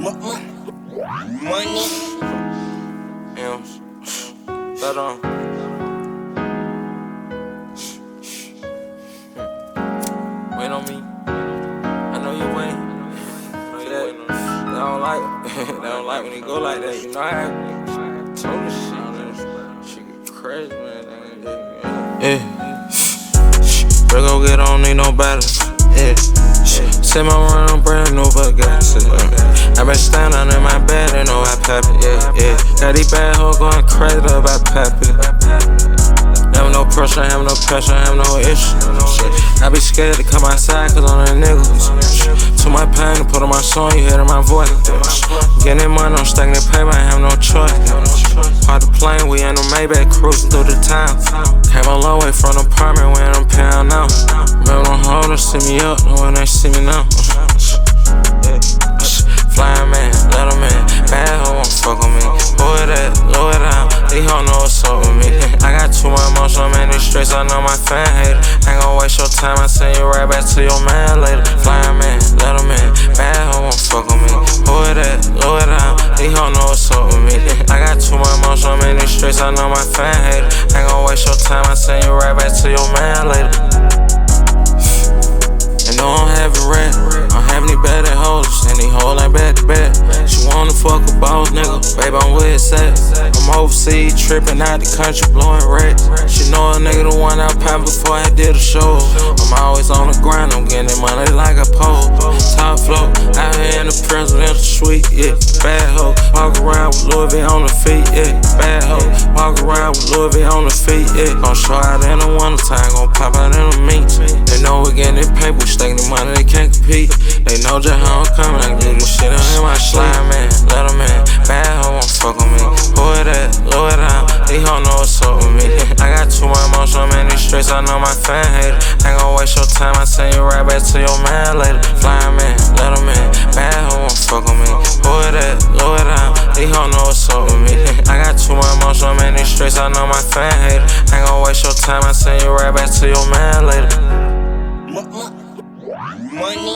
Money. M's. But wait on me. I know you wait. They don't like they don't like when he go like that. You know I told this shit get crazy, man. Yeah. Bro, go get on, need no battles. Yeah. Say my run, I'm brand new, but gas it. I been standing in my bed, they know I pap it. Yeah. Got these bad hoes going crazy about pap it. Have no pressure, have no pressure, have no issue. I be scared to come outside cause I'm a nigga. Too much pain to put on my song, you hear my voice. Getting money, I'm stacking the paper, I have no choice. Part the plane, we in the Maybach cruising through the town. Came a long way from the apartment, we in them pound now. Remember them holders see me up, no one they see me now. Flying man, let them in. Bad hoe won't fuck with me. Who it at? Low it out. These hoes know what's up with me. I got too much emotion, I'm in these streets, I know my fan hate it. Ain't gon' waste your time, I send you right back to your man later. Flying man, let them in. Bad hoe won't fuck with me. Who it at? Low it out. These hoes know what's up with me. I got too much emotion, I'm in these streets, I know my fan hate it. Ain't gon' waste your time, I send you right back to your man later. And no, I'm having red. I'm having these bad hoes, and these hoes ain't back to back. She wanna fuck a boss nigga, baby, I'm where it's at. I'm overseas, tripping out the country, blowing racks. She know a nigga the one I popped before I did a show. I'm always on the grind, I'm getting money like a pole. Top flow, out here in the presidential suite, yeah. Bad hoe, walk around with Louis V on the feet, yeah. Bad hoe, walk around with Louis V on the feet, yeah. Gon' show out in the wintertime, gon' pop out in the meat. They know we getting this paper, we staking the money, they can't compete. They know just how I'm coming, I can do this shit in my sleep. Man, let them in. Bad hoe won't fuck with me. Who it at? Low it out. These hoes know what's up with me. I got too much emotion, I'm in these streets, I know my fan hate it. Ain't gon' waste your time, I send you right back to your man later. Flying man, let them in. Bad hoe won't fuck with me. Who it at? Low it out. These hoes know what's up with me. I got too much emotion, I'm in these streets, I know my fan hate it. Ain't gon' waste your time, I send you right back to your man later. Money.